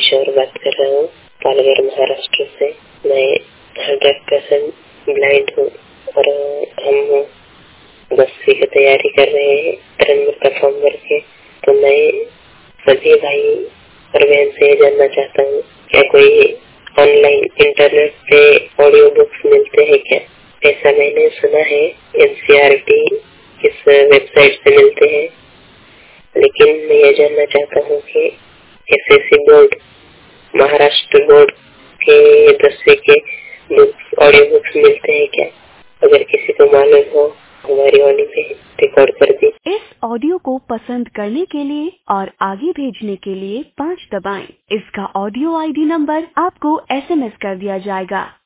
किशोर बात कर रहा हूँ, पालघर महाराष्ट्र से। मैं 100% ब्लाइंड हूँ और हम 10वीं की तैयारी कर रहे हैं रनर का फॉर्म भर के। तो मैं सभी भाई और बहन से ये जानना चाहता हूँ, क्या कोई ऑनलाइन इंटरनेट पे ऑडियो बुक्स मिलते हैं क्या? ऐसा मैंने सुना है NCERT इस वेबसाइट से मिलते हैं, लेकिन मैं ये जानना चाहता हूँ कि SSC बोर्ड, महाराष्ट्र बोर्ड के 10वीं के बुक्स, ऑडियो बुक्स मिलते हैं क्या? अगर किसी को मालूम हो हमारी ऑडियो पे रिकॉर्ड कर दी। इस ऑडियो को पसंद करने के लिए और आगे भेजने के लिए 5 दबाएं। इसका ऑडियो ID नंबर आपको SMS कर दिया जाएगा।